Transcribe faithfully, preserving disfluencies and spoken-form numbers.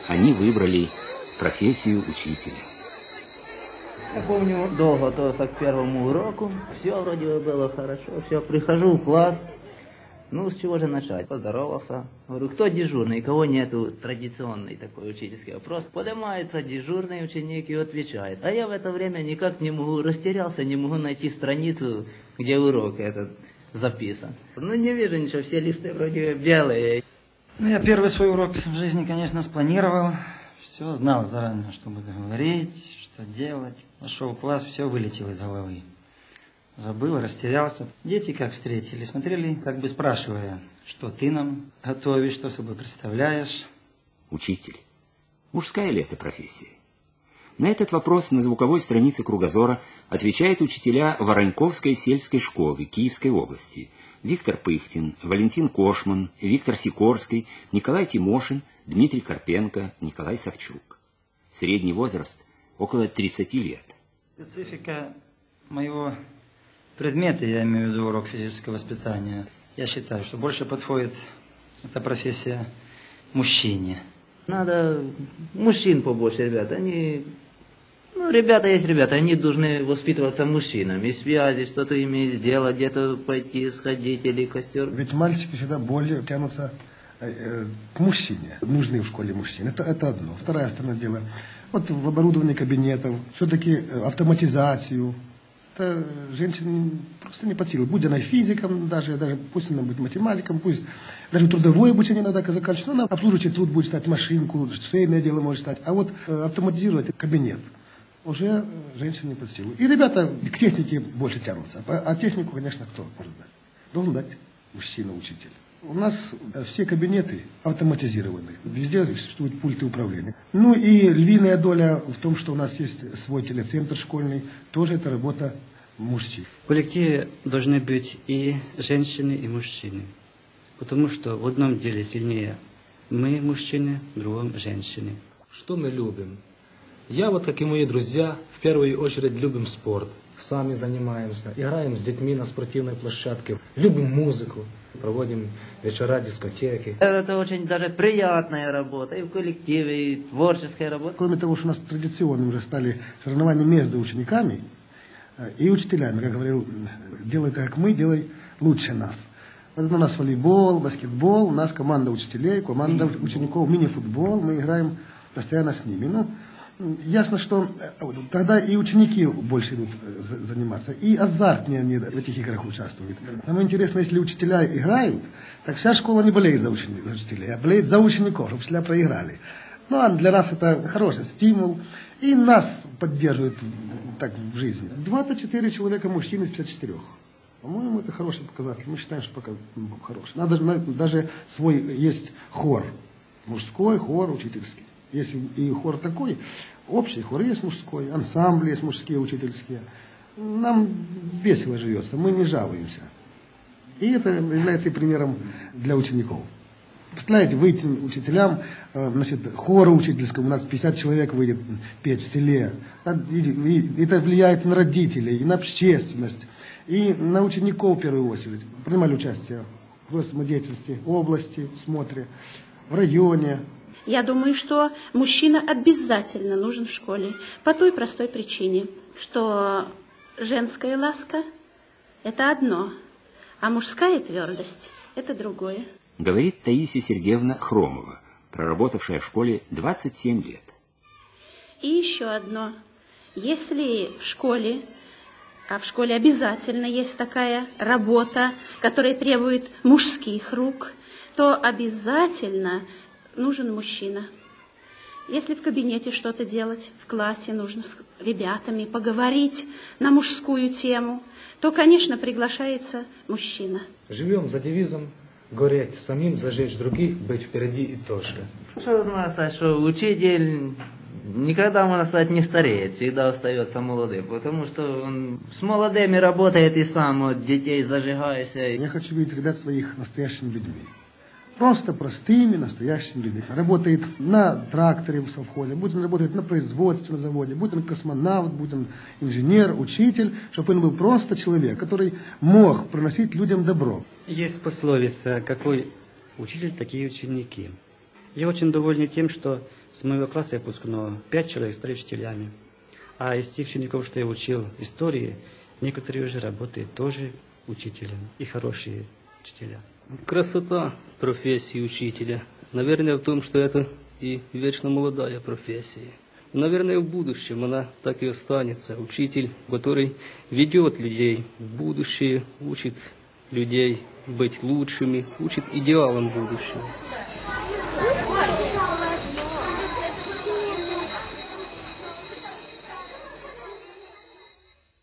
они выбрали профессию учителя. Я помню, долго готовился к первому уроку, все вроде бы было хорошо, все, прихожу в класс, ну, с чего же начать? Поздоровался, говорю, кто дежурный, кого нету, традиционный такой учительский вопрос. Поднимается дежурный ученик и отвечает, а я в это время никак не могу, растерялся, не могу найти страницу, где урок этот записан. Ну, не вижу ничего, все листы вроде белые. Ну, я первый свой урок в жизни, конечно, спланировал, все знал заранее, что буду говорить, что делать. Пошел в класс, все вылетело из головы. Забыл, растерялся. Дети как встретили, смотрели, как бы спрашивая, что ты нам готовишь, что собой представляешь. Учитель. Мужская ли это профессия? На этот вопрос на звуковой странице «Кругозора» отвечают учителя Вороньковской сельской школы Киевской области. Виктор Пыхтин, Валентин Кошман, Виктор Сикорский, Николай Тимошин, Дмитрий Карпенко, Николай Савчук. Средний возраст около тридцати лет. Специфика моего предмета, я имею в виду урок физического воспитания, я считаю, что больше подходит эта профессия мужчине. Надо мужчин побольше, ребята. Они, ну, ребята есть ребята, они должны воспитываться мужчинами. Связи, что-то иметь сделать, где-то пойти, сходить или костер. Ведь мальчики всегда более тянутся э, к мужчине. Нужны в школе мужчины. Это, это одно. Вторая сторона дела. Вот в оборудовании кабинетов, все-таки автоматизацию. Это женщине просто не под силу. Будь она физиком, даже, даже пусть она будет математиком, пусть даже трудовое обучение надо заканчивать, но она обслуживающий труд будет стать, машинку, швейное дело может стать. А вот э, автоматизировать кабинет уже женщине не под силу. И ребята к технике больше тянутся. А, а технику, конечно, кто может дать? Должен дать мужчина-учитель. У нас все кабинеты автоматизированы. Везде существуют пульты управления. Ну и львиная доля в том, что у нас есть свой телецентр школьный, тоже это работа мужчин. В коллективе должны быть и женщины, и мужчины. Потому что в одном деле сильнее мы, мужчины, в другом женщины. Что мы любим? Я, вот как и мои друзья, в первую очередь любим спорт. Сами занимаемся, играем с детьми на спортивной площадке, любим музыку, проводим вечера, дискотеки. Это очень даже приятная работа, и в коллективе, и творческая работа. Кроме того, что у нас традиционным уже стали соревнования между учениками и учителями. Как говорил, делай так, как мы, делай лучше нас. Вот у нас волейбол, баскетбол, у нас команда учителей, команда учеников, мини-футбол, мы играем постоянно с ними. Ну, ясно, что тогда и ученики больше идут заниматься, и азартнее они в этих играх участвуют. Нам интересно, если учителя играют, так вся школа не болеет за учителей, а болеет за учеников, чтобы учителя проиграли. Ну, а для нас это хороший стимул, и нас поддерживает так в жизни. двадцать четыре человека мужчин из пятидесяти четырёх. По-моему, это хороший показатель. Мы считаем, что пока хороший. Надо даже свой есть хор. Мужской хор учительский. Если и хор такой, общий хор есть мужской, ансамбли есть мужские, учительские. Нам весело живется, мы не жалуемся. И это является и примером для учеников. Представляете, выйти учителям, значит, хора учительского, у нас пятьдесят человек выйдет петь в селе. Это влияет на родителей, и на общественность, и на учеников в первую очередь. Принимали участие в самодеятельности области, смотре, в районе. Я думаю, что мужчина обязательно нужен в школе по той простой причине, что женская ласка – это одно, а мужская твердость – это другое. Говорит Таисия Сергеевна Хромова, проработавшая в школе двадцать семь лет. И еще одно. Если в школе, а в школе обязательно есть такая работа, которая требует мужских рук, то обязательно нужен мужчина. Если в кабинете что-то делать, в классе нужно с ребятами поговорить на мужскую тему, то, конечно, приглашается мужчина. Живем за девизом гореть самим, зажечь других, быть впереди и тоже. Что можно сказать, что учитель никогда, можно сказать, не стареет, всегда остается молодым, потому что он с молодыми работает и сам от детей зажигается. Я хочу видеть ребят своих настоящими людьми. Просто простыми, настоящими людьми. Работает на тракторе в совхозе, будь он работает на производстве, на заводе, будь он космонавт, будь он инженер, учитель, чтобы он был просто человек, который мог приносить людям добро. Есть пословица: какой учитель, такие ученики. Я очень доволен тем, что С моего класса выпускного пять человек стали учителями. А из тех учеников, что я учил истории, некоторые уже работают тоже учителями. И хорошие учителя. Красота профессии учителя, наверное, в том, что это и вечно молодая профессия. И, наверное, в будущем она так и останется. Учитель, который ведет людей в будущее, учит людей быть лучшими, учит идеалам будущего.